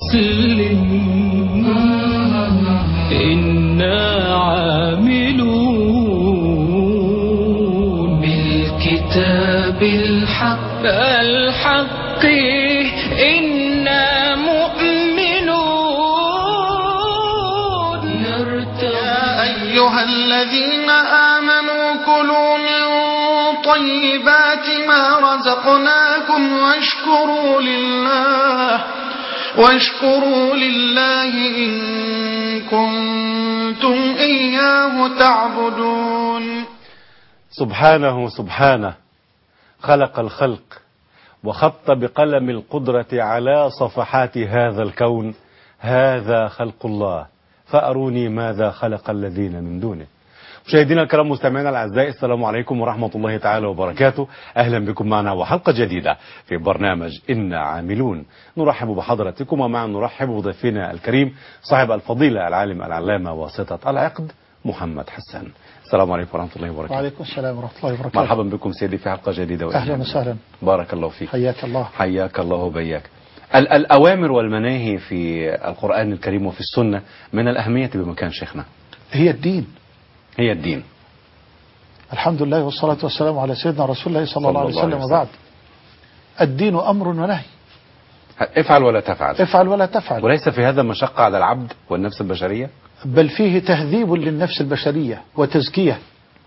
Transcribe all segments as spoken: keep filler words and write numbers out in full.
إنا عاملون بالكتاب الحق الحق إنا مؤمنون. يا أيها الذين آمنوا كلوا من طيبات ما رزقناكم واشكروا لله واشكروا لله إن كنتم إياه تعبدون. سبحانه سبحانه خلق الخلق وخط بقلم القدرة على صفحات هذا الكون. هذا خلق الله فأروني ماذا خلق الذين من دونه. مشاهدينا الكرام مستمعينا الاعزاء، السلام عليكم ورحمة الله تعالى وبركاته. اهلا بكم معنا وحلقة جديدة في برنامج إنا عاملون. نرحب بحضراتكم ومعا نرحب بضيفنا الكريم صاحب الفضيلة العالم العلامة واسطة العقد محمد حسان. السلام عليكم ورحمة الله وبركاته. وعليكم السلام ورحمة الله وبركاته. مرحبا بكم سيدي في حلقة جديدة. أهلا وسهلا. بارك الله فيك. حياك الله. حياك الله وبياك. الأوامر والمناهي في القرآن الكريم وفي السنة من الأهمية بمكان شيخنا. هي الدين. هي الدين. الحمد لله والصلاة والسلام على سيدنا رسول الله صلى الله عليه وسلم. وبعد، الدين أمر ونهي. افعل ولا تفعل. افعل ولا تفعل. وليس في هذا مشقة على العبد والنفس البشرية، بل فيه تهذيب للنفس البشرية وتزكية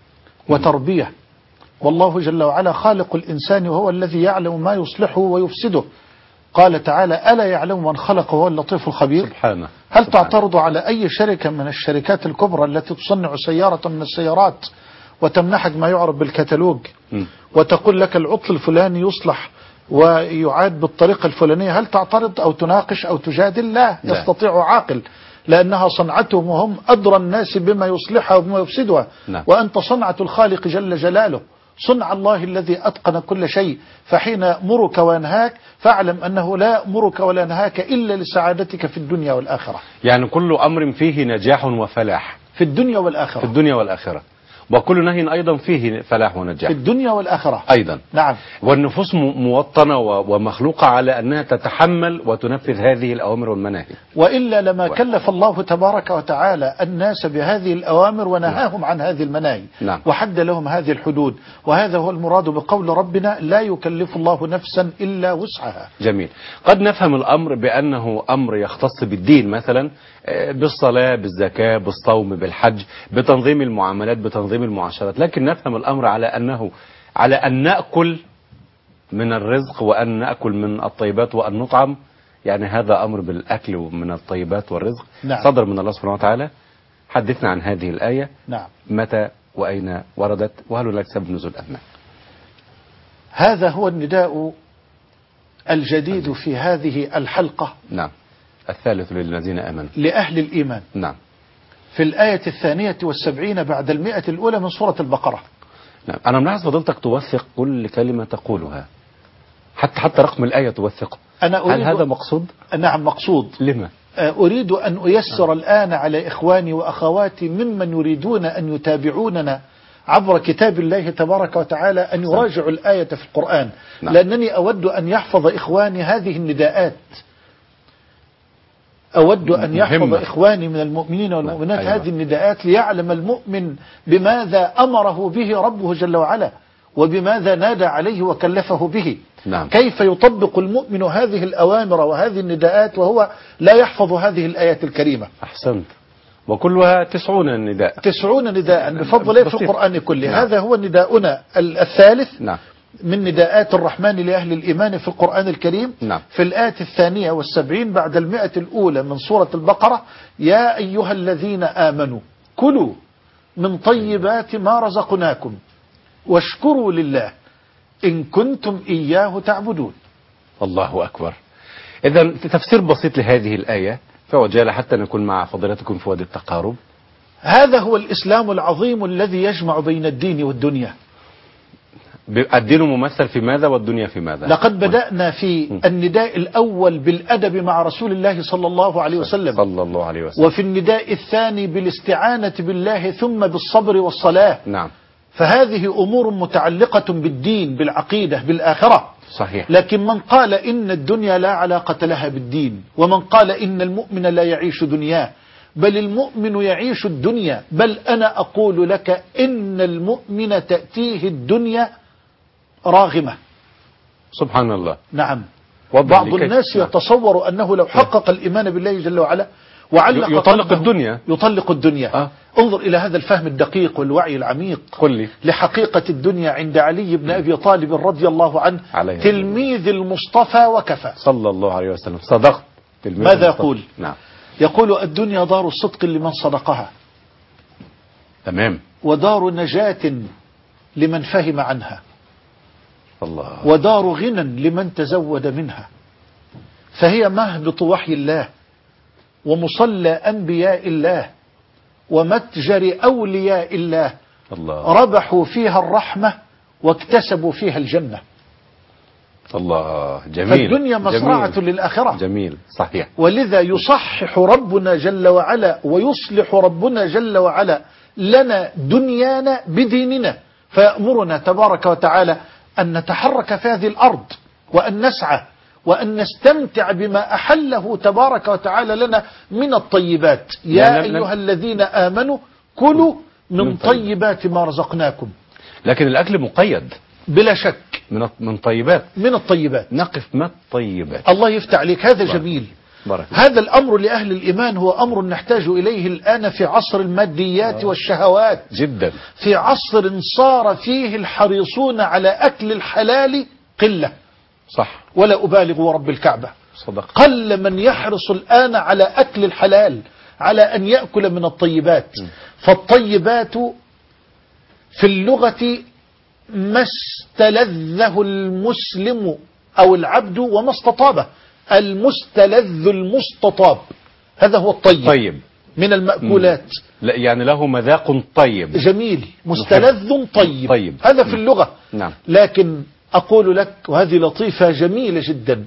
وتربية. والله جل وعلا خالق الإنسان وهو الذي يعلم ما يصلحه ويفسده. قال تعالى: ألا يعلم من خلق وهو اللطيف الخبير. سبحانه. هل سبحانه. تعترض على أي شركة من الشركات الكبرى التي تصنع سيارة من السيارات وتمنحك ما يعرف بالكتالوج م. وتقول لك العطل الفلاني يصلح ويعاد بالطريقة الفلانية، هل تعترض أو تناقش أو تجادل؟ لا, لا. يستطيع عاقل، لأنها صنعتهم وهم أدرى الناس بما يصلحها وبما يفسدها. لا. وأنت صنعة الخالق جل جلاله، صنع الله الذي أتقن كل شيء. فحين يأمرك وينهاك فاعلم أنه لا يأمرك ولا ينهاك إلا لسعادتك في الدنيا والآخرة. يعني كل أمر فيه نجاح وفلاح في الدنيا والآخرة. في الدنيا والآخرة. وكل نهي أيضا فيه فلاح ونجاح في الدنيا والآخرة أيضا. نعم. والنفوس موطنة ومخلوقة على أنها تتحمل وتنفذ هذه الأوامر والمناهي، وإلا لما و... كلف الله تبارك وتعالى الناس بهذه الأوامر ونهاهم عن هذه المناهي. نعم. وحد لهم هذه الحدود. وهذا هو المراد بقول ربنا: لا يكلف الله نفسا إلا وسعها. جميل. قد نفهم الأمر بأنه أمر يختص بالدين، مثلا بالصلاة، بالزكاة، بالصوم، بالحج، بتنظيم المعاملات، بتنظيم المعاشرات، لكن نفهم الأمر على أنه على أن نأكل من الرزق وأن نأكل من الطيبات وأن نطعم. يعني هذا أمر بالأكل من الطيبات والرزق. نعم. صدر من الله سبحانه وتعالى. حدثنا عن هذه الآية. نعم. متى وأين وردت وهل هناك سبب نزول أم لا؟ هذا هو النداء الجديد في هذه الحلقة. نعم. الثالث للذين آمنوا، لأهل الإيمان. نعم. في الآية الثانية والسبعين بعد المئة الأولى من سورة البقرة. نعم. أنا ملاحظ فضيلتك توثق كل كلمة تقولها، حتى حتى رقم الآية توثقه. أنا هل هذا مقصود؟ نعم مقصود. لما؟ أريد أن أيسر نعم. الآن على إخواني وأخواتي ممن يريدون أن يتابعوننا عبر كتاب الله تبارك وتعالى أن يراجعوا الآية في القرآن. نعم. لأنني أود أن يحفظ إخواني هذه النداءات. أود أن يحفظ مهمة. إخواني من المؤمنين والمؤمنات أيوة. هذه النداءات ليعلم المؤمن بماذا أمره به ربه جل وعلا وبماذا نادى عليه وكلفه به. نعم. كيف يطبق المؤمن هذه الأوامر وهذه النداءات وهو لا يحفظ هذه الآيات الكريمة. أحسنت. وكلها تسعون نداء. تسعون نداء بفضل الله في القرآن كله. نعم. هذا هو نداؤنا الثالث. نعم. من نداءات الرحمن لأهل الإيمان في القرآن الكريم. نعم. في الآية الثانية والسبعين بعد المئة الأولى من سورة البقرة: يا أيها الذين آمنوا كلوا من طيبات ما رزقناكم واشكروا لله إن كنتم إياه تعبدون. الله أكبر. إذا تفسير بسيط لهذه الآية في عجالة حتى نكون مع فضيلتكم في وادي التقارب. هذا هو الإسلام العظيم الذي يجمع بين الدين والدنيا. الدين ممثل في ماذا والدنيا في ماذا؟ لقد بدأنا في النداء الأول بالأدب مع رسول الله صلى الله عليه وسلم صلى الله عليه وسلم، وفي النداء الثاني بالاستعانة بالله ثم بالصبر والصلاة. نعم. فهذه أمور متعلقة بالدين، بالعقيدة، بالآخرة. صحيح. لكن من قال إن الدنيا لا علاقة لها بالدين، ومن قال إن المؤمن لا يعيش دنياه، بل المؤمن يعيش الدنيا، بل أنا أقول لك إن المؤمن تأتيه الدنيا راغمة. سبحان الله. نعم. وضع بعض لكي- الناس نعم. يتصور أنه لو حقق الإيمان بالله جل وعلا وعلق يطلق قلبه- الدنيا. يطلق الدنيا. آه. انظر إلى هذا الفهم الدقيق والوعي العميق قل لي. لحقيقة الدنيا عند علي بن أبي طالب رضي الله عنه، عليه تلميذ المصطفى وكفى. صلى الله عليه وسلم. صدقت. تلميذ ماذا المصطفى. يقول؟ نعم. يقول الدنيا دار صدق لمن صدقها، تمام. ودار نجاة لمن فهم عنها، الله. ودار غنى لمن تزود منها، فهي مهبط وحي الله، ومصلى أنبياء الله، ومتجر أولياء الله، الله. ربحوا فيها الرحمة واكتسبوا فيها الجنة. الله. جميل. فالدنيا مزرعة جميل. للآخرة. جميل. صحيح. ولذا يصحح ربنا جل وعلا ويصلح ربنا جل وعلا لنا دنيانا بديننا، فيأمرنا تبارك وتعالى أن نتحرك في هذه الأرض، وأن نسعى، وأن نستمتع بما أحله تبارك وتعالى لنا من الطيبات. يا لا- لا- لا. أيها الذين آمنوا كلوا من من طيب. طيبات ما رزقناكم. لكن الأكل مقيد بلا شك من من طيبات. من الطيبات. نقف ما الطيبات. الله يفتح عليك، هذا بارك. جميل. بارك. هذا الأمر لأهل الإيمان هو أمر نحتاج إليه الآن في عصر الماديات والشهوات، جدا. في عصر صار فيه الحريصون على أكل الحلال قلة، صح. ولا أبالغ ورب الكعبة. صدق. قل من يحرص الآن على أكل الحلال، على أن يأكل من الطيبات. فالطيبات في اللغة ما استلذه المسلم أو العبد وما استطابه. المستلذ المستطاب، هذا هو الطيب. طيب. من المأكولات. لا يعني له مذاق طيب. جميل. مستلذ طيب. طيب. هذا في اللغة. نعم. لكن أقول لك، وهذه لطيفة جميلة جدا،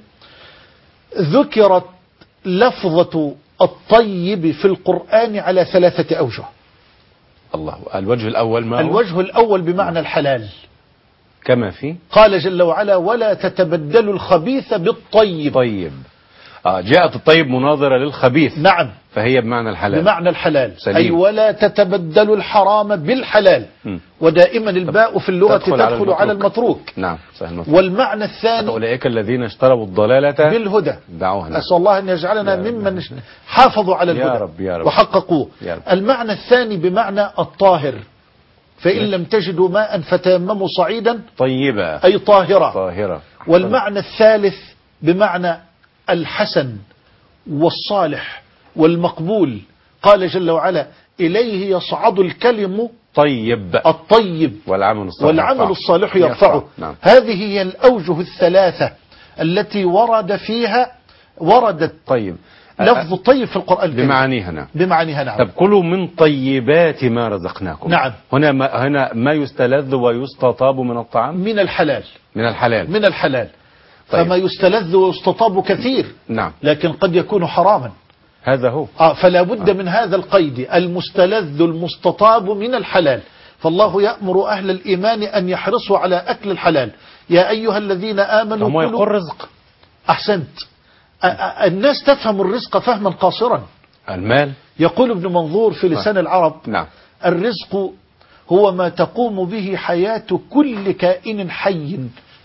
ذكرت لفظة الطيب في القرآن على ثلاثة أوجه. الله. الوجه الأول ما هو؟ الوجه الأول بمعنى الحلال، كما في قال جل وعلا ولا تتبدلوا الخبيث بالطيب. طيب. آه جاءت الطيب مناظرة للخبيث. نعم. فهي بمعنى الحلال. بمعنى الحلال. سليم. أي ولا تتبدلوا الحرام بالحلال. م. ودائما الباء في اللغة تدخل, على المتروك. على المتروك. نعم. صحيح. المتروك. والمعنى الثاني أولئك الذين اشتروا الضلالة بالهدى. دعوها. نعم. أسأل الله أن يجعلنا يا رب. ممن حافظوا على يا الهدى رب يا رب. وحققوه. يا رب. المعنى الثاني بمعنى الطاهر، فإن لم تجدوا ماء فتيمموا صعيدا طيبة. أي طاهرة. طاهرة. والمعنى الثالث بمعنى الحسن والصالح والمقبول، قال جل وعلا إليه يصعد الكلم طيب. الطيب والعمل الصالح والعمل يرفعه. الصالح يرفعه. نعم. هذه هي الأوجه الثلاثة التي ورد فيها وردت طيب. لفظ الطيب في القرآن الكريم بمعانيها. نعم. بمعانيها. نعم. طب كلوا من طيبات ما رزقناكم. نعم. هنا ما هنا ما يستلذ ويستطاب من الطعام من الحلال. من الحلال. من الحلال. طيب. فما يستلذ ويستطاب كثير، نعم. لكن قد يكون حراما. هذا هو. آه فلا بد من هذا القيد، المستلذ المستطاب من الحلال. فالله يأمر أهل الإيمان أن يحرصوا على أكل الحلال. يا أيها الذين آمنوا هم يقول كلوا. رزق. أحسنت. أ- أ- الناس تفهم الرزق فهما قاصرا. المال. يقول ابن منظور في لسان العرب نعم. الرزق هو ما تقوم به حياة كل كائن حي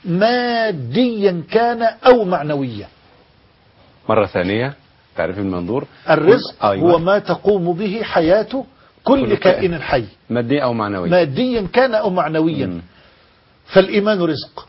ماديا كان أو معنويا. مرة ثانية تعرف المنظور. الرزق أيوة. هو ما تقوم به حياة كل, كل كائن كائن. حي مادي أو معنوي. ماديا كان أو معنويا. مم. فالإيمان رزق،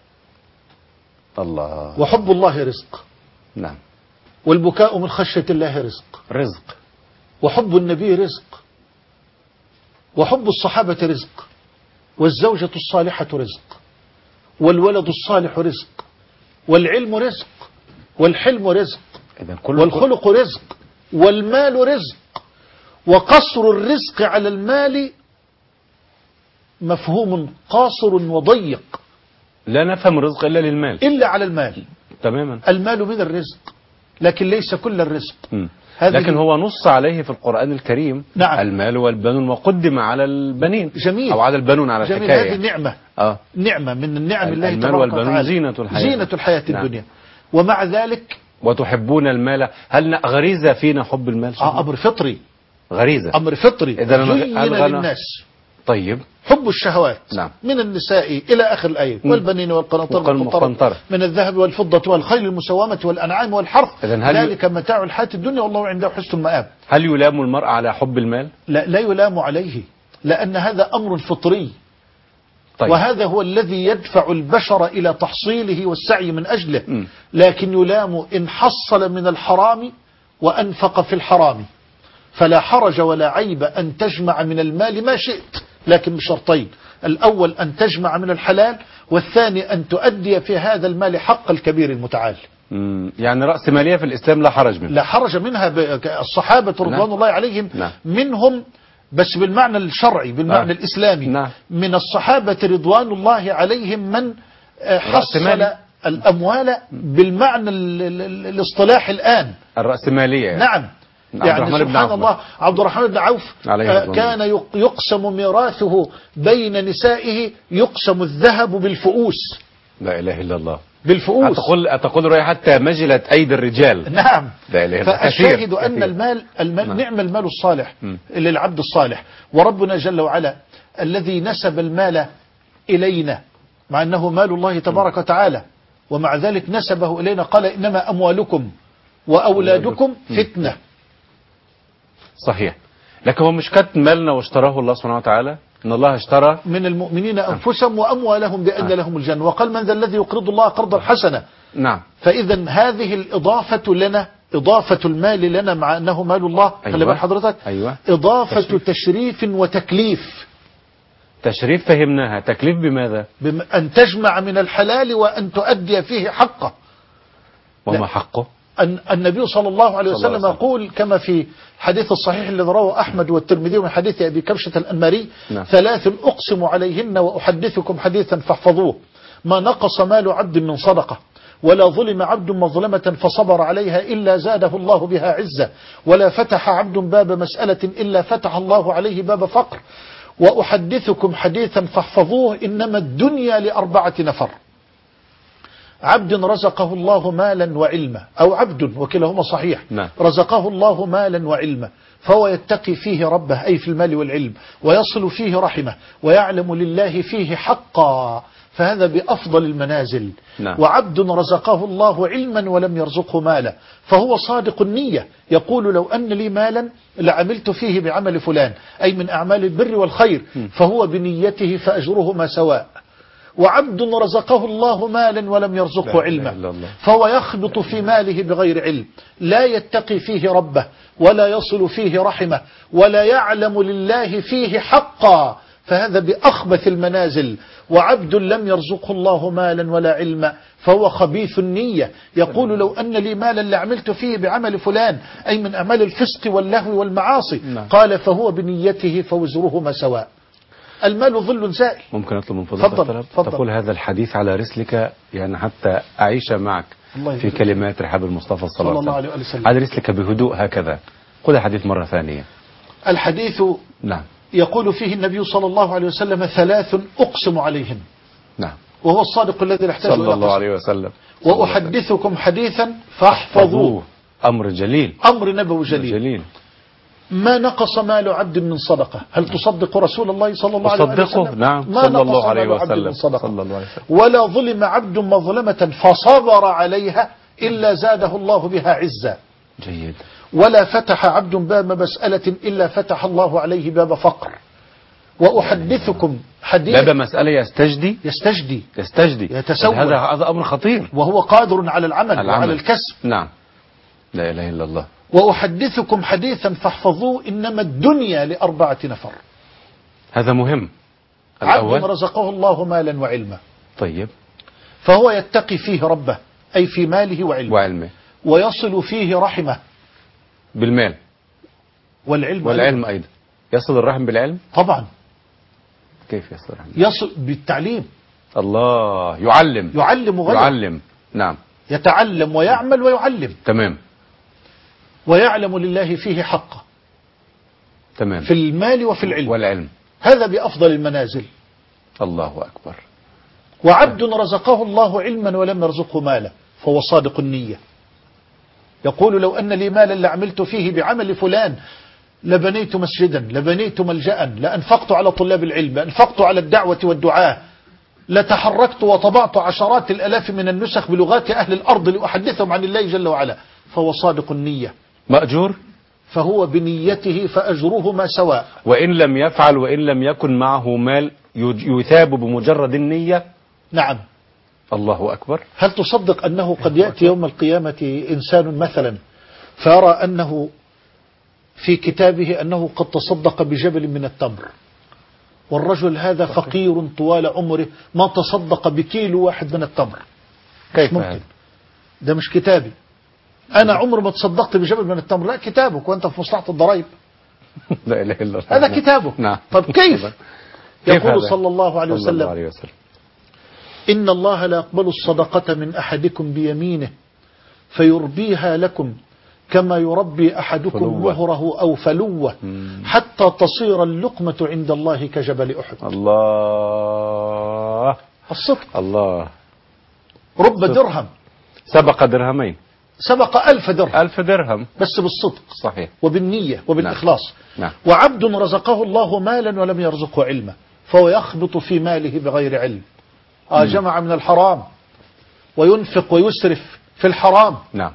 الله. وحب الله رزق، نعم. والبكاء من خشية الله رزق، رزق. وحب النبي رزق، وحب الصحابة رزق، والزوجة الصالحة رزق، والولد الصالح رزق، والعلم رزق، والحلم رزق، إذا كل والخلق رزق، والمال رزق. وقصر الرزق على المال مفهوم قاصر وضيق، لا نفهم الرزق إلا للمال. إلا على المال. تماما. المال من الرزق، لكن ليس كل الرزق. م. هذه- لكن هو نص عليه في القرآن الكريم. نعم. المال والبنون، وقدم على البنين. جميل. أو على البنون على جميل. الحكاية. هذه نعمة. آه. نعمة من النعم الله المال تبارك والبنون وتعالى، زينة الحياة زينة الحياة نعم. الدنيا. ومع ذلك وتحبون المال، هل غريزة فينا حب المال؟ آه أمر فطري، غريزة أمر فطري إذا زين ألغنا... للناس طيب حب الشهوات نعم. من النساء إلى آخر الآية، والبنين والقناطير المقنطرة من الذهب والفضة والخيل المسومة والأنعام والحرث ذلك متاع الحياة الدنيا والله عنده حسن المآب. هل يلام المرء على حب المال؟ لا, لا يلام عليه، لأن هذا أمر فطري. طيب. وهذا هو الذي يدفع البشر إلى تحصيله والسعي من أجله. م. لكن يلام إن حصل من الحرام وأنفق في الحرام، فلا حرج ولا عيب أن تجمع من المال ما شئت، لكن بشرطين: الأول أن تجمع من الحلال، والثاني أن تؤدي في هذا المال حق الكبير المتعال. مم. يعني رأس مالية في الإسلام لا حرج منها، لا حرج منها. الصحابة رضوان نعم. الله عليهم نعم. منهم، بس بالمعنى الشرعي بالمعنى آه. الإسلامي نعم. من الصحابة رضوان الله عليهم من حصل الأموال بالمعنى الاصطلاحي الآن الرأسمالية يعني. نعم. يعني سبحان الله عبد الرحمن بن عوف كان يقسم ميراثه بين نسائه، يقسم الذهب بالفؤوس. لا إله إلا الله. بالفؤوس. أتقول أتقول رأي حتى مجلت أيدي الرجال. نعم. لا إله إلا الله. فالشاهد أن المال, المال نعم. نعم المال الصالح م. للعبد الصالح. وربنا جل وعلا الذي نسب المال إلينا مع أنه مال الله تبارك وتعالى، ومع ذلك نسبه إلينا، قال إنما أموالكم وأولادكم فتنة. صحيح. لكن هو مش كانت مالنا واشتراه الله سبحانه وتعالى، إن الله اشترى من المؤمنين أنفسهم وأموالهم بأن آه. لهم الجنة، وقال من ذا الذي يقرض الله قرضا حسنا. نعم. فإذا هذه الإضافة لنا، إضافة المال لنا مع أنه مال الله، خلي أيوة. بال حضرتك أيوة. إضافة تشريف, تشريف وتكليف. تشريف فهمناها، تكليف بماذا؟ بم... أن تجمع من الحلال وأن تؤدي فيه حقه. وما حقه؟ أن النبي صلى الله عليه وسلم يقول كما في حديث الصحيح الذي رواه أحمد والترمذي من حديث أبي كبشة الأنماري: نعم. ثلاث أقسم عليهن وأحدثكم حديثا فاحفظوه: ما نقص مال عبد من صدقة، ولا ظلم عبد مظلمة فصبر عليها إلا زاده الله بها عزة، ولا فتح عبد باب مسألة إلا فتح الله عليه باب فقر، وأحدثكم حديثا فاحفظوه: إنما الدنيا لأربعة نفر: عبد رزقه الله مالا وعلما، أو عبد وكلاهما صحيح نعم. رزقه الله مالا وعلما فهو يتقي فيه ربه أي في المال والعلم، ويصل فيه رحمه، ويعلم لله فيه حقا، فهذا بأفضل المنازل. نعم. وعبد رزقه الله علما ولم يرزقه مالا فهو صادق النية، يقول لو أن لي مالا لعملت فيه بعمل فلان، أي من أعمال البر والخير، فهو بنيته فأجرهما سواء. وعبد رزقه الله مالا ولم يرزقه علما فهو يخبط في ماله بغير علم، لا يتقي فيه ربه ولا يصل فيه رحمه ولا يعلم لله فيه حقا، فهذا بأخبث المنازل. وعبد لم يرزقه الله مالا ولا علما فهو خبيث النية، يقول لو أن لي مالا لعملت فيه بعمل فلان، أي من أعمال الفسق واللهو والمعاصي. قال فهو بنيته فوزرهما سواء. المال ظل زائل. ممكن أطلب من فضلك تقول هذا الحديث على رسلك، يعني حتى أعيش معك في كلمات رحاب المصطفى صلى الله عليه وسلم على رسلك بهدوء هكذا. قل الحديث مرة ثانية. الحديث نعم. يقول فيه النبي صلى الله عليه وسلم: ثلاث أقسم عليهن. نعم. وهو الصادق الذي يحتاج إلى صلى الله عليه وسلم. وأحدثكم حديثا فاحفظوه. أمر جليل، أمر نبوي جليل. جليل. ما نقص مال عبد من صدقة. هل تصدق رسول الله صلى الله عليه وسلم؟ نعم. ما صلى نقص الله عليه مال عبد وسلم. من صدقة. صلى الله عليه وسلم. ولا ظلم عبد مظلمة فصبر عليها إلا زاده الله بها عزا. جيد. ولا فتح عبد باب مسألة إلا فتح الله عليه باب فقر. وأحدثكم حديث باب مسألة يستجدي يستجدي يستجدي يتسول. هذا هذا أمر خطير، وهو قادر على العمل, العمل وعلى الكسب. نعم. لا إله إلا الله. وأحدثكم حديثا فاحفظوه: إنما الدنيا لأربعة نفر. هذا مهم. الأول عبد رزقه الله مالا وعلما. طيب. فهو يتقي فيه ربه أي في ماله وعلمه, وعلمه. ويصل فيه رحمه بالمال والعلم والعلم أيضا. يصل الرحم بالعلم طبعا. كيف يصل الرحم؟ يصل بالتعليم. الله يعلم يعلم غيره. يعلم. نعم. يتعلم ويعمل ويعلم. تمام. ويعلم لله فيه حقه. تمام. في المال وفي العلم والعلم. هذا بأفضل المنازل. الله أكبر. وعبد رزقه الله علما ولم يرزقه مالا فهو صادق النية، يقول لو أن لي مالا لعملت فيه بعمل فلان، لبنيت مسجدا، لبنيت ملجأ، لأنفقت على طلاب العلم، لأنفقت على الدعوة والدعاء، لتحركت وطبعت عشرات الألاف من النسخ بلغات أهل الأرض لأحدثهم عن الله جل وعلا، فهو صادق النية مأجور، فهو بنيته فأجرهما سواء. وإن لم يفعل وإن لم يكن معه مال يثاب بمجرد النية. نعم. الله أكبر. هل تصدق أنه قد يأتي يوم القيامة إنسان مثلا فيرى أنه في كتابه أنه قد تصدق بجبل من التمر، والرجل هذا فقير طوال عمره ما تصدق بكيلو واحد من التمر؟ كيف ممكن؟ ده مش كتابي، أنا عمر ما تصدقت بجبل من التمر. لا، كتابك وأنت في مصلحة الضرائب. لا إله إلا الله. هذا كتابك. نعم. طب كيف؟ يقول صلى الله عليه صلى الله وسلم عليه وسلم إن الله لا يقبل الصدقة من أحدكم بيمينه فيربيها لكم كما يربي أحدكم فلوة. مهره أو فلوة حتى تصير اللقمة عند الله كجبل أحد. الله. الصدق. الله. رب درهم سبق درهمين، سبق ألف درهم، ألف درهم، بس بالصدق صحيح، وبالنية وبالإخلاص. نعم. وعبد رزقه الله مالا ولم يرزقه علما فهو يخبط في ماله بغير علم. آه جمع من الحرام وينفق ويسرف في الحرام، نعم،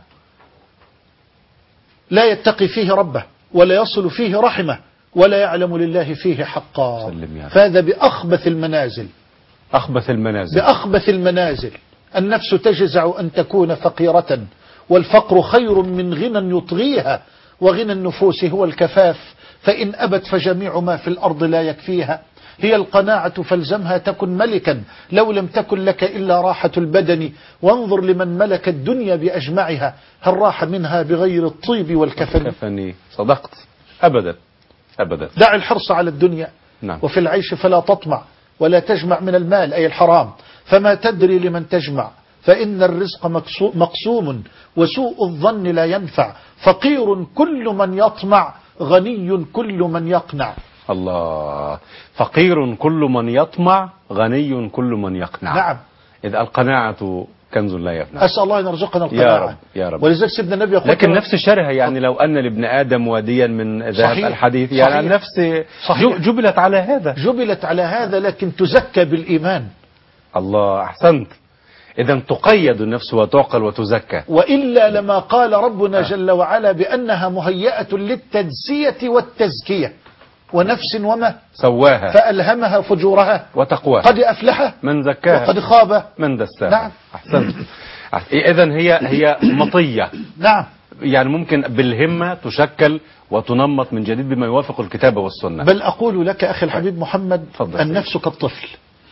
لا يتقي فيه ربه ولا يصل فيه رحمه ولا يعلم لله فيه حقا، فهذا بأخبث المنازل. أخبث المنازل. بأخبث المنازل. النفس تجزع أن تكون فقيرة، والفقر خير من غنى يطغيها، وغنى النفوس هو الكفاف، فإن أبت فجميع ما في الأرض لا يكفيها. هي القناعة فالزمها تكن ملكا لو لم تكن لك إلا راحة البدن، وانظر لمن ملك الدنيا بأجمعها هل راح منها بغير الطيب والكفن. كفني. صدقت. أبدا أبدا. دع الحرص على الدنيا. نعم. وفي العيش فلا تطمع ولا تجمع من المال أي الحرام، فما تدري لمن تجمع، فإن الرزق مقسوم وسوء الظن لا ينفع، فقير كل من يطمع غني كل من يقنع. الله. فقير كل من يطمع غني كل من يقنع. نعم. إذا القناعة كنز لا يفنى. أسأل الله أن يرزقنا القناعة يا رب يا رب. ولذلك سيدنا النبي يقول لكن نفس الشرها، يعني لو أن لابن آدم واديا من ذهب الحديث، يعني صحيح. النفس صحيح. جبلت على هذا، جبلت على هذا، لكن تزكى بالإيمان. الله. أحسنت. إذا تقيد النفس وتعقل وتزكى، وإلا لما قال ربنا جل وعلا بأنها مهيئة للتجزية والتزكية، ونفس وما سواها فألهمها فجورها وتقواها، قد أفلح من زكاها وقد خاب من دساها. نعم. أحسنت. إذن هي هي مطية. نعم. يعني ممكن بالهمة تشكل وتنمط من جديد بما يوافق الكتاب والسنة. بل أقول لك أخي الحبيب محمد، النفس كالطفل،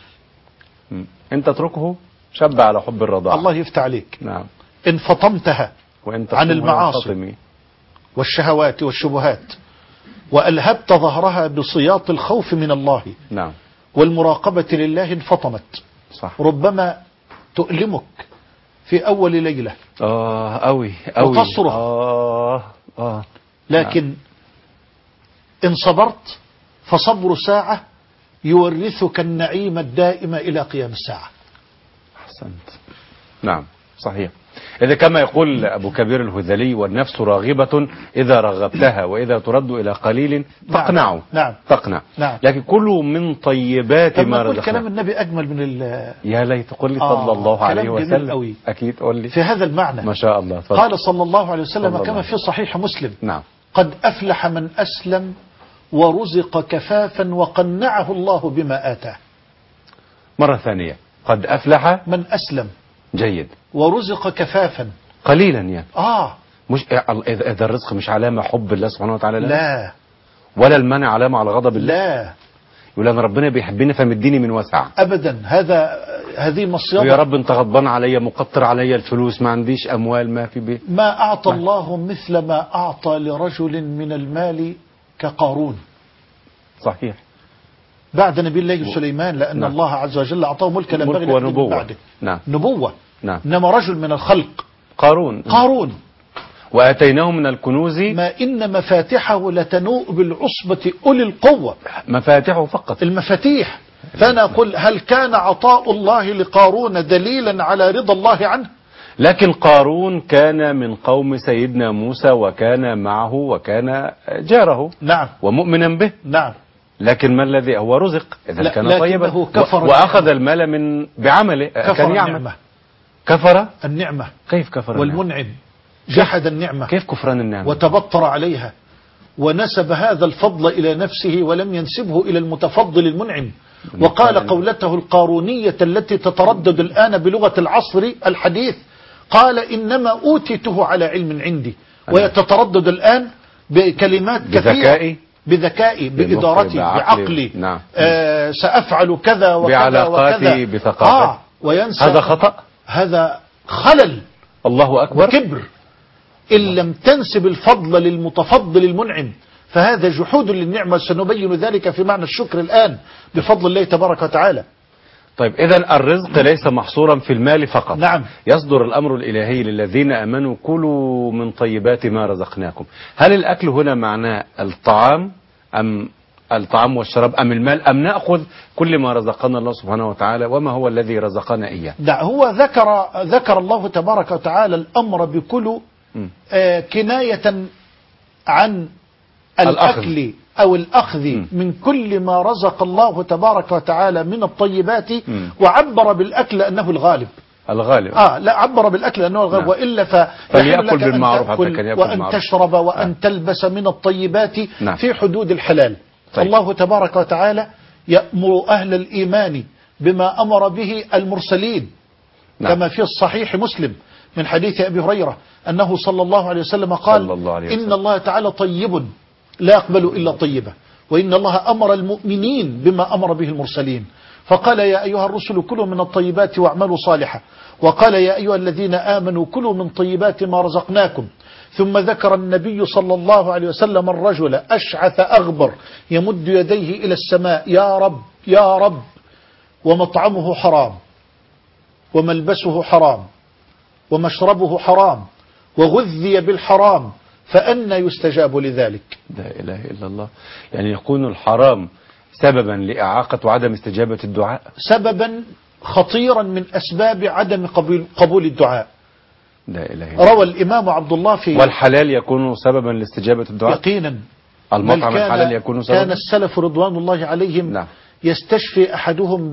أنت تتركه شب على حب الرضاعة. الله يفتح عليك. نعم. إن فطمتها وإنت عن المعاصي والشهوات والشبهات وألهبت ظهرها بصياط الخوف من الله، نعم، والمراقبة لله انفطمت. صح. ربما تؤلمك في أول ليلة آه أوي أوي وتصرخ، آه آه لكن نعم. إن صبرت فصبر ساعة يورثك النعيم الدائم إلى قيام الساعة. أحسنت. نعم صحيح. إذا كما يقول أبو كبير الهذلي: والنفس راغبة إذا رغبتها وإذا ترد إلى قليل تقنع. نعم. تقنع. نعم. لكن كلوا من طيبات ما رزقنا. رزقنا. كلام النبي أجمل من ال يا ليت قل لي آه صلى الله عليه وسلم. أوي. أكيد قل لي في هذا المعنى. ما شاء الله. فضل. قال صلى الله عليه وسلم الله. كما في صحيح مسلم: نعم. قد أفلح من أسلم ورزق كفافا وقنعه الله بما آتاه. مرة ثانية: قد أفلح من أسلم. جيد. ورزق كفافا. قليلا يعني. آه مش إذا الرزق مش علامة حب الله سبحانه وتعالى. لا, لا. ولا المنع علامة على غضب الله. لا. يقول أنا ربنا بيحبني فمديني من وسع. أبدا. هذا هذه مصيبة. يا رب أنت غضبان عليا، مقطر عليا الفلوس، ما عنديش أموال، ما في بيت. ما أعطى الله مثل ما أعطى لرجل من المال كقارون. صحيح. بعد نبي الله سليمان، لأن نعم. الله عز وجل أعطاه ملكا لا ينبغي ملك لأحد ونبوة. بعده. نعم. نبوة. نعم. إنما رجل من الخلق قارون. قارون. وآتيناه من الكنوز ما إن مفاتحه لتنوء بالعصبة أولي القوة. مفاتحه فقط. المفاتيح فأنا أقول هل كان عطاء الله لقارون دليلا على رضا الله عنه؟ لكن قارون كان من قوم سيدنا موسى وكان معه وكان جاره نعم ومؤمنا به. نعم لكن ما الذي هو رزق إذا لا، كان لكنه طيبا كفر وأخذ المال من بعمله كفر كان يعمل. النعمة كفر النعمة كيف كفر والمنعم جحد النعمة كيف كفران النعمة وتبطر عليها ونسب هذا الفضل إلى نفسه ولم ينسبه إلى المتفضل المنعم، وقال قولته القارونية التي تتردد الآن بلغة العصر الحديث، قال إنما أوتيته على علم عندي، ويتردد الآن بكلمات كثيرة بذكائي بذكائي بإدارتي بعقلي نعم. آه سأفعل كذا وكذا بعلاقاتي وكذا بثقافتي آه وينسى هذا خطأ، هذا خلل الله أكبر وكبر. إن لم تنسب الفضل للمتفضل المنعم فهذا جحود للنعمة، سنبين ذلك في معنى الشكر الآن بفضل الله تبارك وتعالى. طيب إذا الرزق ليس محصورا في المال فقط. نعم. يصدر الأمر الإلهي للذين آمنوا كلوا من طيبات ما رزقناكم. هل الأكل هنا معناه الطعام أم الطعام والشراب أم المال أم نأخذ كل ما رزقنا الله سبحانه وتعالى وما هو الذي رزقنا إياه؟ لا، هو ذكر ذكر الله تبارك وتعالى الأمر بكل آه كناية عن الأكل الأخذ. أو الأخذ م. من كل ما رزق الله تبارك وتعالى من الطيبات، م. وعبر بالأكل أنه الغالب. الغالب آه لا، عبر بالأكل أنه الغالب. نعم. وإلا فيحل فليأكل لك أن بالمعروف حتى تأكل كان يأكل وأن بالمعروف. تشرب وأن نعم. تلبس من الطيبات نعم. في حدود الحلال. طيب. الله تبارك وتعالى يأمر أهل الإيمان بما أمر به المرسلين. نعم. كما في الصحيح مسلم من حديث أبي هريرة أنه صلى الله عليه وسلم قال صلى الله عليه وسلم. إن الله تعالى طيب لا يقبل إلا طيبة، وإن الله أمر المؤمنين بما أمر به المرسلين، فقال يا أيها الرسل كلوا من الطيبات واعملوا صالحا، وقال يا أيها الذين آمنوا كلوا من طيبات ما رزقناكم. ثم ذكر النبي صلى الله عليه وسلم الرجل أشعث أغبر يمد يديه إلى السماء يا رب يا رب، ومطعمه حرام وملبسه حرام ومشربه حرام وغذي بالحرام، فأنى يستجاب لذلك؟ لا إله إلا الله. يعني يكون الحرام سببا لإعاقة وعدم استجابة الدعاء، سببا خطيرا من أسباب عدم قبول, قبول الدعاء. لا إله إلا روى الإمام عبد الله في والحلال يكون سببا لاستجابة الدعاء يقينا. المطعم الحلال يكون سببا. كان السلف رضوان الله عليهم نعم. يستشفي أحدهم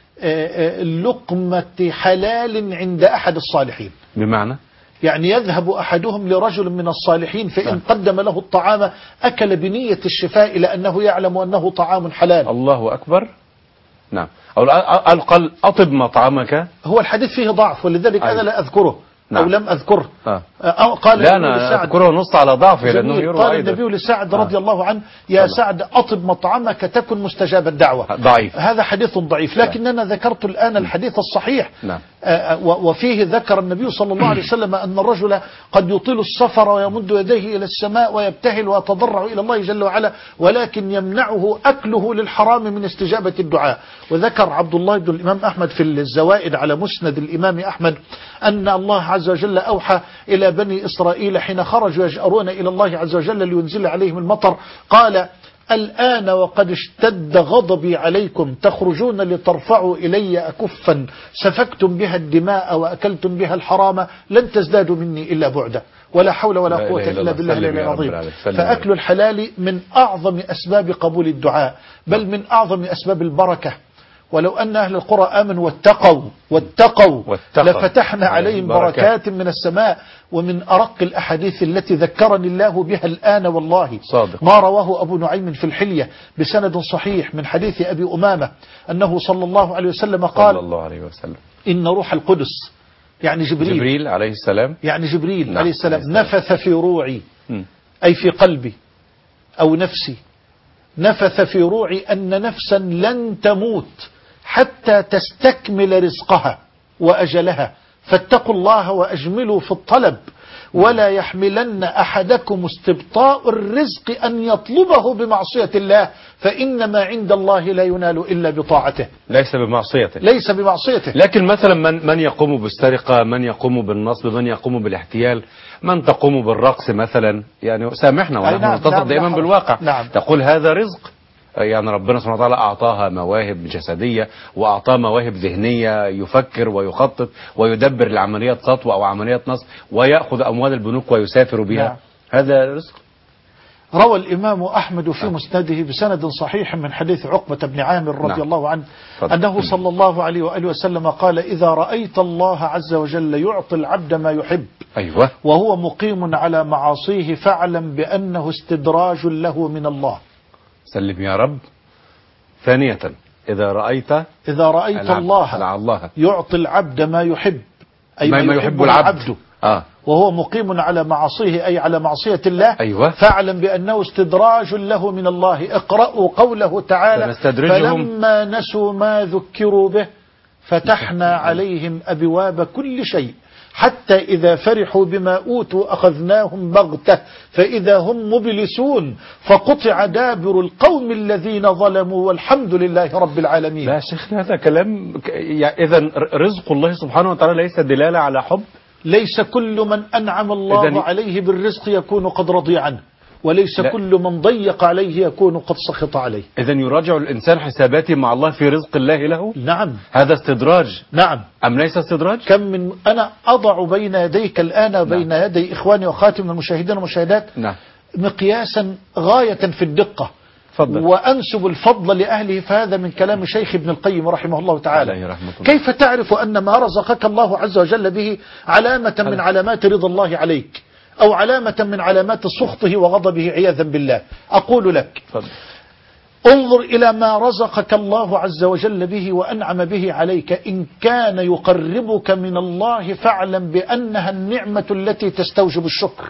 بلقمة حلال عند أحد الصالحين، بمعنى يعني يذهب أحدهم لرجل من الصالحين فإن نعم. قدم له الطعام أكل بنية الشفاء لأنه يعلم أنه طعام حلال. الله أكبر. نعم. أو قال أطب مطعمك. هو الحديث فيه ضعف ولذلك أيوة. أنا لا أذكره. نعم. أو لم أذكره. آه. أو قال لا أنا أذكره نص على ضعفه لأنه يروى قال أيضا. النبي لسعد رضي الله عنه يا الله. سعد أطب مطعمك تكن مستجاب الدعوة. ضعيف. هذا حديث ضعيف، لكننا ذكرت الآن الحديث الصحيح. نعم. آه وفيه ذكر النبي صلى الله عليه وسلم أن الرجل قد يطيل السفر ويمد يديه إلى السماء ويبتهل ويتضرع إلى الله جل وعلا، ولكن يمنعه أكله للحرام من استجابة الدعاء. وذكر عبد الله بن الإمام أحمد في الزوائد على مسند الإمام أحمد أن الله عز وجل أوحى إلى بني إسرائيل حين خرجوا يجأرون إلى الله عز وجل لينزل عليهم المطر، قال الآن وقد اشتد غضبي عليكم تخرجون لترفعوا إلي أكفا سفكتم بها الدماء وأكلتم بها الحرام لن تزدادوا مني إلا بعدا، ولا حول ولا قوة إلا بالله العلي العظيم. فأكل الحلال من أعظم أسباب قبول الدعاء، بل من أعظم أسباب البركة. ولو أن أهل القرى آمنوا واتقوا واتقوا, واتقوا لفتحنا عليهم بركات من السماء. ومن أرق الأحاديث التي ذكرني الله بها الآن والله صادق. ما رواه أبو نعيم في الحلية بسند صحيح من حديث أبي أمامة أنه صلى الله عليه وسلم قال صلى الله عليه وسلم إن روح القدس يعني جبريل, جبريل عليه السلام يعني جبريل نعم. عليه السلام نفث في روعي م. أي في قلبي أو نفسي، نفث في روعي أن نفسا لن تموت حتى تستكمل رزقها وأجلها، فاتقوا الله وأجملوا في الطلب، ولا يحملن أحدكم استبطاء الرزق أن يطلبه بمعصية الله، فإنما عند الله لا ينال إلا بطاعته. ليس بمعصيته ليس بمعصيته لكن مثلا من, من يقوم بالسرقة، من يقوم بالنصب، من يقوم بالاحتيال، من تقوم بالرقص مثلا، يعني سامحنا ونحن نعم نتصل نعم دائما نعم بالواقع. نعم. تقول هذا رزق يعني ربنا سبحانه وتعالى أعطاها مواهب جسدية وأعطاها مواهب ذهنية، يفكر ويخطط ويدبر لعملية سطو أو عملية نصب ويأخذ أموال البنوك ويسافر بها. نعم. هذا رزق. روى الإمام أحمد في مسنده بسند صحيح من حديث عقبة بن عامر رضي نعم. الله عنه فضل. أنه صلى الله عليه وآله وسلم قال: إذا رأيت الله عز وجل يعطي العبد ما يحب أيوة. وهو مقيم على معاصيه فاعلم بأنه استدراج له من الله. سلم يا رب. ثانية، إذا رأيت إذا رأيت العبد. الله الله يعطي العبد ما يحب، أي ما, ما يحب العبد آه. وهو مقيم على معصيه أي على معصية الله. أيوة. فاعلم بأنه استدراج له من الله. اقرأوا قوله تعالى: فلما نسوا ما ذكروا به فتحنا عليهم أبواب كل شيء حتى إذا فرحوا بما أوتوا أخذناهم بغتة فإذا هم مبلسون فقطع دابر القوم الذين ظلموا والحمد لله رب العالمين. لا شيخ، هذا كلام يعني إذا رزق الله سبحانه وتعالى ليس دلالة على حب. ليس كل من أنعم الله عليه بالرزق يكون قد رضي عنه، وليس لا. كل من ضيق عليه يكون قد سخط عليه. إذا يراجع الإنسان حساباته مع الله في رزق الله له. نعم. هذا استدراج. نعم. أم ليس استدراج؟ كم من أنا أضع بين يديك الآن وبين نعم. يدي إخواني وأخواتي من المشاهدين والمشاهدات نعم. مقياسا غاية في الدقة. فضل. وأنسب الفضل لأهله، فهذا من كلام شيخ ابن القيم رحمه الله تعالى. الله. كيف تعرف أن ما رزقك الله عز وجل به علامة من علامات رضا الله عليك أو علامة من علامات سخطه وغضبه عياذا بالله؟ أقول لك فضل. انظر إلى ما رزقك الله عز وجل به وأنعم به عليك، إن كان يقربك من الله فاعلم بأنها النعمة التي تستوجب الشكر،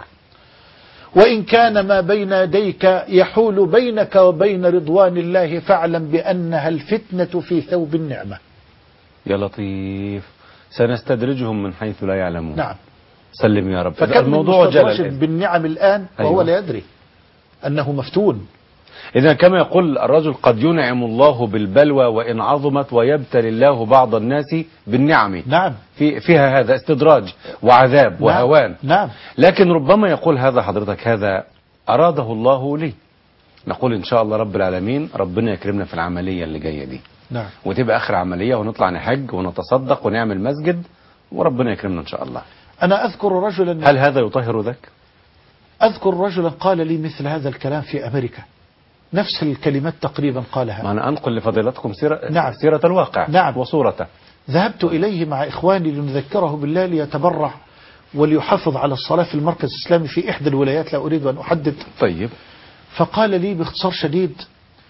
وإن كان ما بين يديك يحول بينك وبين رضوان الله فاعلم بأنها الفتنة في ثوب النعمة. يا لطيف، سنستدرجهم من حيث لا يعلمون. نعم. سلم يا رب. فكم الموضوع جلل بالنعم الآن وهو أيوة. لا يدري أنه مفتون. إذا كما يقول الرجل: قد ينعم الله بالبلوى وإن عظمت ويبتلي الله بعض الناس بالنعم. نعم. في فيها هذا استدراج وعذاب نعم. وهوان. نعم. لكن ربما يقول هذا حضرتك هذا أراده الله لي. نقول إن شاء الله رب العالمين ربنا يكرمنا في العملية اللي جاية دي. نعم. وتبقى آخر عملية ونطلع نحج ونتصدق ونعمل مسجد وربنا يكرمنا إن شاء الله. أنا أذكر رجلا. هل هذا يطهر ذاك؟ أذكر رجلا قال لي مثل هذا الكلام في أمريكا، نفس الكلمات تقريبا قالها. ما أنا أنقل لفضيلتكم سيرة, نعم. سيرة الواقع. نعم. وصورته. ذهبت إليه مع إخواني لنذكره بالله ليتبرع وليحافظ على الصلاة في المركز الإسلامي في إحدى الولايات، لا أريد أن أحدد. طيب. فقال لي باختصار شديد: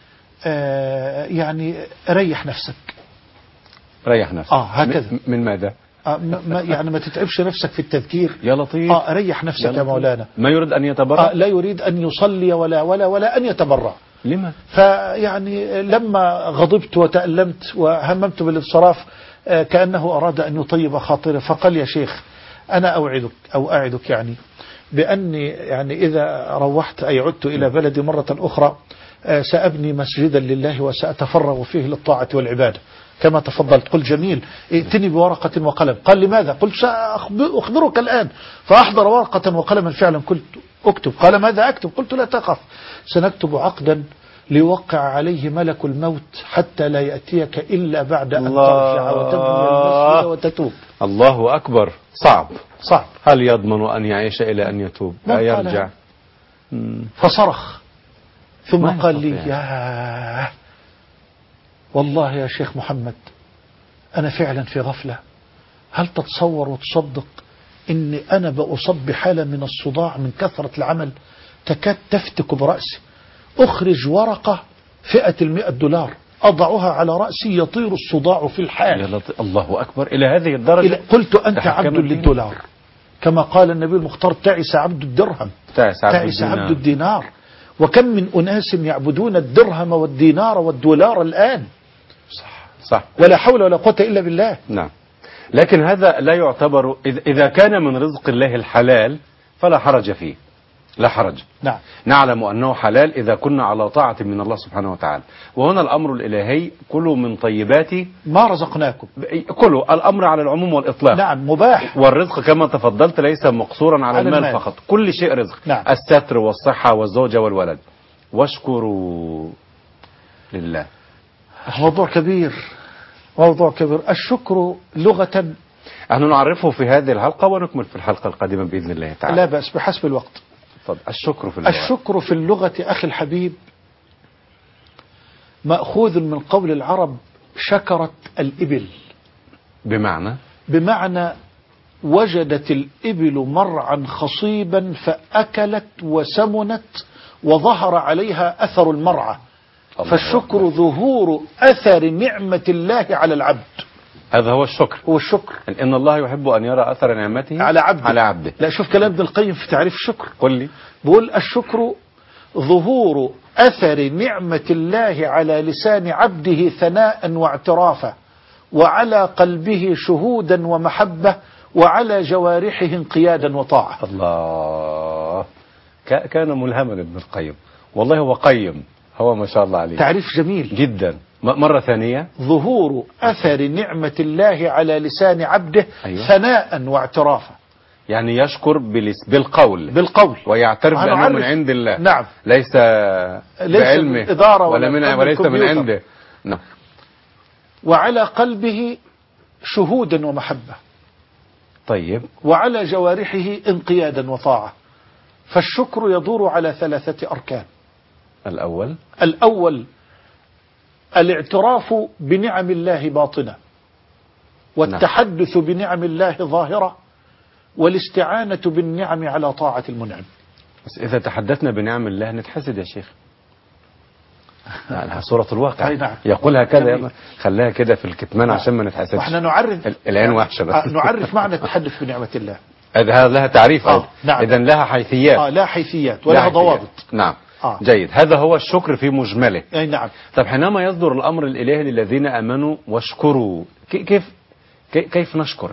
آه يعني ريح نفسك. ريح نفسك. آه هكذا. من ماذا؟ آه ما يعني ما تتعبش نفسك في التذكير. يا لطيف. آه ريح نفسك يا, يا مولانا. ما يريد أن يتبرع؟ آه لا يريد أن يصلي ولا ولا ولا أن يتبرع. لما؟ فيعني لما غضبت وتألمت وهممت بالانصراف آه كأنه أراد أن يطيب خاطري، فقال: يا شيخ أنا أوعدك أو أعدك يعني بأني يعني إذا روحت أي عدت إلى بلدي مرة أخرى آه سأبني مسجدا لله وسأتفرغ فيه للطاعة والعبادة كما تفضلت. قل جميل، ائتني بورقة وقلم. قال: لماذا؟ قلت: سأخبرك الآن. فأحضر ورقة وقلما فعلا. قلت: اكتب. قال: ماذا أكتب؟ قلت: لا تخف، سنكتب عقدا ليوقع عليه ملك الموت حتى لا يأتيك إلا بعد أن ترجع وتبني المسجد وتتوب. الله أكبر. صعب صعب. هل يضمن أن يعيش إلى أن يتوب؟ لا يرجع. فصرخ ثم قال لي: يا والله يا شيخ محمد أنا فعلا في غفلة. هل تتصور وتصدق إني أنا بأصب بحالة من الصداع من كثرة العمل تكاد تفتك برأسي، أخرج ورقة فئة المئة دولار أضعها على رأسي يطير الصداع في الحال. الله أكبر، إلى هذه الدرجة. قلت: أنت عبد للدولار كما قال النبي المختار: تعس عبد الدرهم تعس عبد, تعس عبد الدينار. وكم من أناس يعبدون الدرهم والدينار والدولار الآن. صح صح. ولا حول ولا قوة إلا بالله. نعم. لكن هذا لا يعتبر، إذا كان من رزق الله الحلال فلا حرج فيه، لا حرج. نعم. نعلم أنه حلال إذا كنا على طاعة من الله سبحانه وتعالى. وهنا الأمر الإلهي: كلوا من طيبات ما رزقناكم. كلوا، الأمر على العموم والإطلاق. نعم مباح. والرزق كما تفضلت ليس مقصورا على, على المال, المال فقط، كل شيء رزق. نعم. الستر والصحة والزوجة والولد. واشكروا لله. موضوع كبير، موضوع كبير. الشكر لغة، نحن نعرفه في هذه الحلقة ونكمل في الحلقة القادمة بإذن الله تعالى. لا بأس بحسب الوقت. طب الشكر في اللغة. الشكر في اللغة أخي الحبيب مأخوذ من قول العرب شكرت الإبل، بمعنى بمعنى وجدت الإبل مرعا خصيبا فأكلت وسمنت وظهر عليها أثر المرعى. فالشكر ظهور أثر نعمة الله على العبد. هذا هو الشكر. هو الشكر. إن الله يحب أن يرى أثر نعمته على عبده. على عبده. لا، شوف كلام ابن القيم في تعريف الشكر. قل لي. بقول الشكر ظهور أثر نعمة الله على لسان عبده ثناء واعترافا، وعلى قلبه شهودا ومحبة، وعلى جوارحه انقيادا وطاعة. الله، كان ملهما ابن القيم، والله هو قيم، هو ما شاء الله عليه. تعريف جميل جدا. مرة ثانية، ظهور أثر نعمة الله على لسان عبده. أيوة. ثناء واعترافا، يعني يشكر بالقول بالقول ويعترف بأنه من عند الله. نعم. ليس بعلمه إدارة ولا من وليس من عنده. نعم. وعلى قلبه شهودا ومحبة. طيب. وعلى جوارحه انقيادا وطاعة. فالشكر يدور على ثلاثة أركان. الأول الأول الاعتراف بنعم الله باطنة، والتحدث نعم. بنعم الله ظاهرة، والاستعانة بالنعم على طاعة المنعم. بس إذا تحدثنا بنعم الله نتحسد يا شيخ. يعني سورة الواقع نعم. يقولها كذا، خلاها كده في الكتمان نعم. عشان ما نتحسدش. واحنا نعرف العين وحشة بس. نعرف معنى التحدث بنعمة الله. هذا لها تعريف. آه. نعم. إذن لها حيثيات. آه لا حيثيات ولها ضوابط. نعم. آه. جيد، هذا هو الشكر في مجمله. أي نعم. طب حينما يصدر الأمر الإلهي للذين آمنوا واشكروا، كيف كيف نشكر؟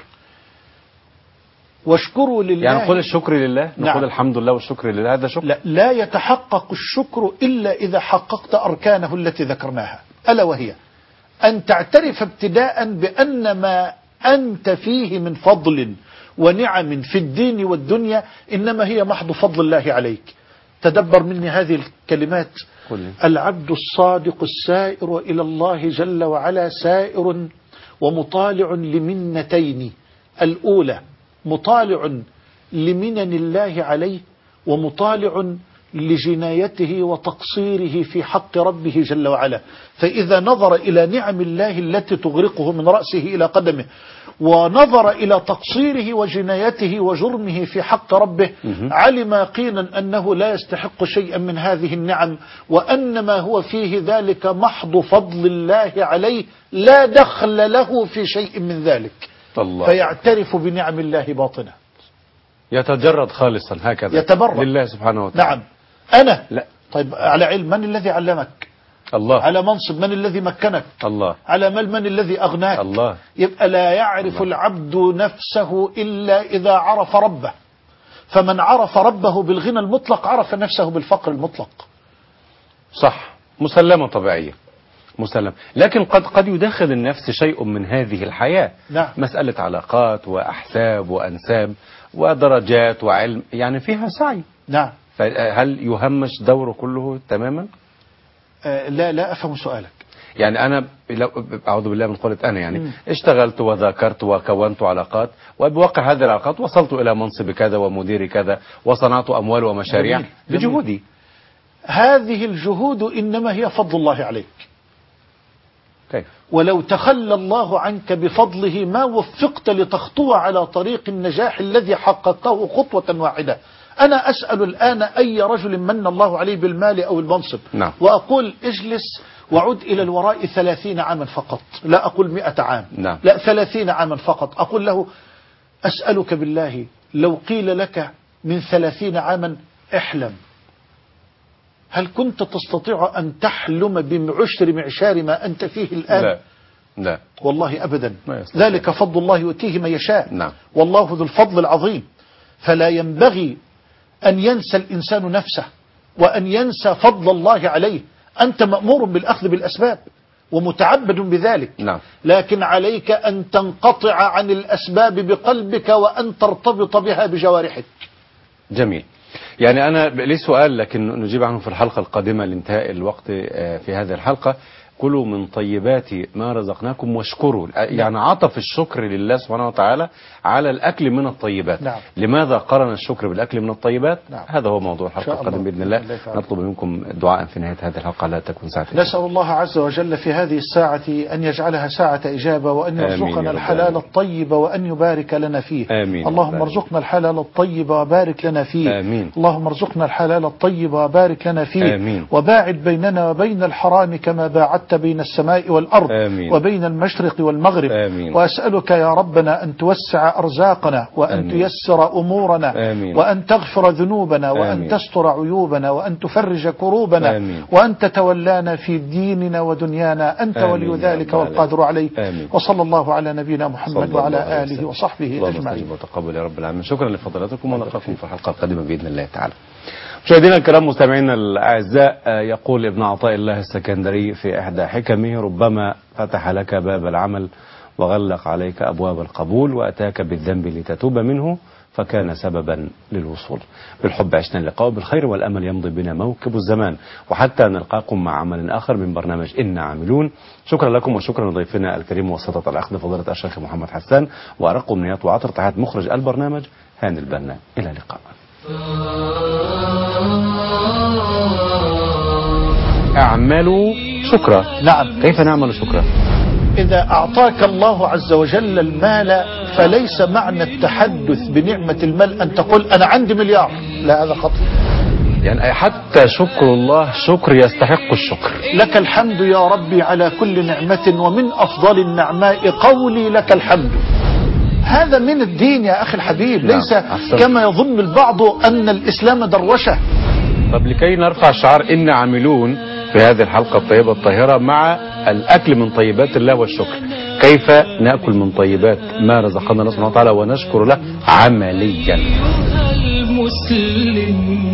واشكروا لله، يعني نقول الشكر لله، نقول نعم. الحمد لله والشكر لله، هذا شكر؟ لا, لا يتحقق الشكر إلا إذا حققت أركانه التي ذكرناها، ألا وهي أن تعترف ابتداء بأن ما أنت فيه من فضل ونعم في الدين والدنيا إنما هي محض فضل الله عليك. تدبر مني هذه الكلمات. كل. العبد الصادق السائر إلى الله جل وعلا سائر ومطالع لمنتين. الأولى مطالع لمنن الله عليه، ومطالع لجنايته وتقصيره في حق ربه جل وعلا. فإذا نظر إلى نعم الله التي تغرقه من رأسه إلى قدمه، ونظر إلى تقصيره وجنايته وجرمه في حق ربه، علم يقينا أنه لا يستحق شيئا من هذه النعم، وأن ما هو فيه ذلك محض فضل الله عليه، لا دخل له في شيء من ذلك. الله. فيعترف بنعم الله باطنة، يتجرد خالصا هكذا يتبرع لله سبحانه وتعالى. نعم. أنا لا. طيب على علم من الذي علمك؟ الله. على منصب من الذي مكنك؟ الله. على مال من الذي أغناك؟ الله. يبقى لا يعرف الله. العبد نفسه إلا إذا عرف ربه. فمن عرف ربه بالغنى المطلق عرف نفسه بالفقر المطلق. صح، مسلمة طبيعية، مسلم. لكن قد قد يدخل النفس شيء من هذه الحياة. نعم. مسألة علاقات وأحساب وأنساب ودرجات وعلم، يعني فيها سعي. نعم. فهل يهمش دوره كله تماما؟ آه لا لا أفهم سؤالك. يعني أنا أعوذ بالله من قولة أنا يعني م. اشتغلت وذاكرت وكونت علاقات، وبواقع هذه العلاقات وصلت إلى منصب كذا ومدير كذا وصنعت أموال ومشاريع جميل. بجهودي. جميل. هذه الجهود إنما هي فضل الله عليك. كيف؟ ولو تخلى الله عنك بفضله ما وفقت لتخطو على طريق النجاح الذي حققته خطوة واحدة. أنا أسأل الآن أي رجل من الله عليه بالمال أو المنصب، نعم. وأقول اجلس وعد إلى الوراء ثلاثين عاما فقط، لا أقول مئة عام، نعم. لا ثلاثين عاما فقط. أقول له أسألك بالله لو قيل لك من ثلاثين عاما احلم، هل كنت تستطيع أن تحلم بعشر معشار ما أنت فيه الآن؟ لا لا والله أبدا. ذلك فضل الله يؤتيه من يشاء. نعم. والله ذو الفضل العظيم. فلا ينبغي أن ينسى الإنسان نفسه وأن ينسى فضل الله عليه. أنت مأمور بالأخذ بالأسباب ومتعبد بذلك. نعم. لكن عليك أن تنقطع عن الأسباب بقلبك وأن ترتبط بها بجوارحك. جميل. يعني أنا ليه سؤال لكن نجيب عنه في الحلقة القادمة لانتهاء الوقت في هذه الحلقة. كلوا من طيبات ما رزقناكم واشكروا، يعني عطف الشكر لله سبحانه وتعالى على الأكل من الطيبات. نعم. لماذا قرن الشكر بالأكل من الطيبات؟ نعم. هذا هو موضوع الحلقة القادمة بإذن الله. نطلب منكم دعاء في نهاية هذه الحلقة لا تكون ساعة. نسأل الله عز وجل في هذه الساعة أن يجعلها ساعة إجابة، وأن يرزقنا الحلال الطيب وأن يبارك لنا فيه. آمين. اللهم ارزقنا الحلال الطيب وبارك لنا فيه. آمين. اللهم ارزقنا الحلال الطيب وبارك لنا فيه. آمين. وباعد بيننا وبين الحرام كما باعدت بين السماء والأرض. آمين. وبين المشرق والمغرب. آمين. وأسألك يا ربنا أن توسع أرزاقنا، وأن آمين. تيسر أمورنا. آمين. وأن تغفر ذنوبنا، وأن آمين. تستر عيوبنا، وأن تفرج كروبنا. آمين. وأن تتولانا في ديننا ودنيانا، أنت ولي ذلك والقادر عليه. آمين. وصلى الله على نبينا محمد وعلى آله وصحبه أجمعين. وتقبل يا رب العالمين. شكرا لفضلاتكم ونلقاكم في الحلقة القادمة بإذن الله تعالى. مشاهدينا الكرام مستمعينا الأعزاء، يقول ابن عطاء الله السكندري في إحدى حكمه: ربما فتح لك باب العمل وغلق عليك أبواب القبول وأتاك بالذنب لتتوب منه فكان سببا للوصول. بالحب عشنا اللقاء، بالخير والأمل يمضي بنا موكب الزمان، وحتى نلقاكم مع عمل آخر من برنامج إنا عاملون. شكرا لكم وشكرا لضيفنا الكريم وسطة الأخذ فضيلة الشيخ محمد حسان، وأرق أمنيات وعطر تحيات مخرج البرنامج هاني البنا. إلى اللقاء. اعملوا شكرا. نعم. كيف نعمل شكرا؟ إذا أعطاك الله عز وجل المال فليس معنى التحدث بنعمة المال أن تقول أنا عندي مليار، لا، هذا خطأ. يعني حتى شكر الله شكر يستحق الشكر. لك الحمد يا ربي على كل نعمة، ومن أفضل النعماء قولي لك الحمد. هذا من الدين يا أخي الحبيب. نعم. ليس أحسن. كما يظن البعض أن الإسلام دروشة. طب لكي نرفع شعار إنا عاملون في هذه الحلقة الطيبة الطاهرة مع الأكل من طيبات الله والشكر، كيف نأكل من طيبات ما رزقنا الله سبحانه وتعالى ونشكر له عمليا؟ أيها المسلم